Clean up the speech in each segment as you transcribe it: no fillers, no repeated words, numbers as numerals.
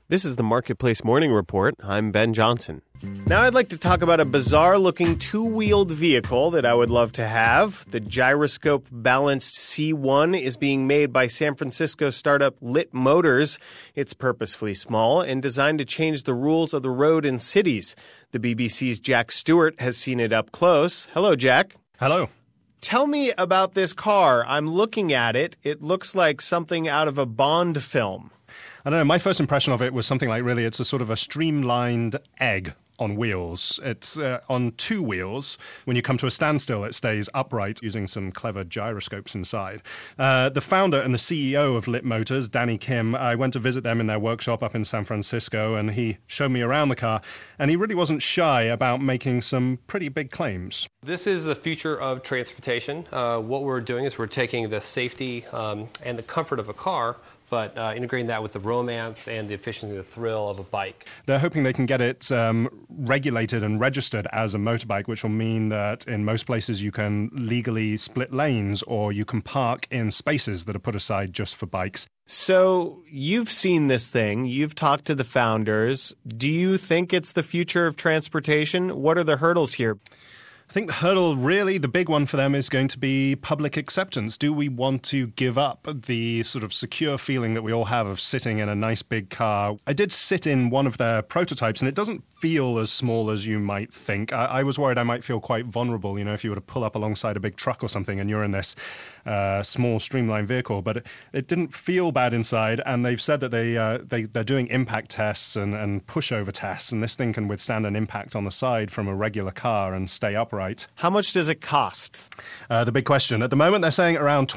This is the Marketplace Morning Report. I'm Ben Johnson. Now I'd like to talk about a bizarre-looking two-wheeled vehicle that I would love to have. The gyroscope-balanced C1 is being made by San Francisco startup Lit Motors. It's purposefully small and designed to change the rules of the road in cities. The BBC's Jack Stewart has seen it up close. Hello, Jack. Hello. Tell me about this car. I'm looking at it. It looks like something out of a Bond film. I don't know, my first impression of it was something like it's a sort of a streamlined egg on wheels. It's on two wheels. When you come to a standstill, it stays upright using some clever gyroscopes inside. The founder and the CEO of Lit Motors, Danny Kim, I went to visit them in their workshop up in San Francisco, and he showed me around the car, and he really wasn't shy about making some pretty big claims. This is the future of transportation. What we're doing is we're taking the safety and the comfort of a car, but integrating that with the romance and the efficiency and the thrill of a bike. They're hoping they can get it regulated and registered as a motorbike, which will mean that in most places you can legally split lanes or you can park in spaces that are put aside just for bikes. So you've seen this thing. You've talked to the founders. Do you think it's the future of transportation? What are the hurdles here? I think the hurdle, really, the big one for them is going to be public acceptance. Do we want to give up the sort of secure feeling that we all have of sitting in a nice big car? I did sit in one of their prototypes, and it doesn't feel as small as you might think. I was worried I might feel quite vulnerable, if you were to pull up alongside a big truck or something and you're in this small streamlined vehicle. But it didn't feel bad inside, and they've said that they're doing impact tests and pushover tests, and this thing can withstand an impact on the side from a regular car and stay upright. How much does it cost? The big question. At the moment, they're saying around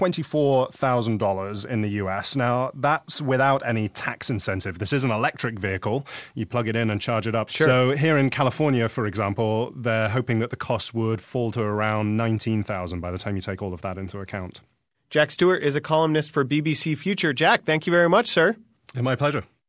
$24,000 in the US. Now, that's without any tax incentive. This is an electric vehicle. You plug it in and charge it up. Sure. So here in California, for example, they're hoping that the cost would fall to around $19,000 by the time you take all of that into account. Jack Stewart is a columnist for BBC Future. Jack, thank you very much, sir. My pleasure.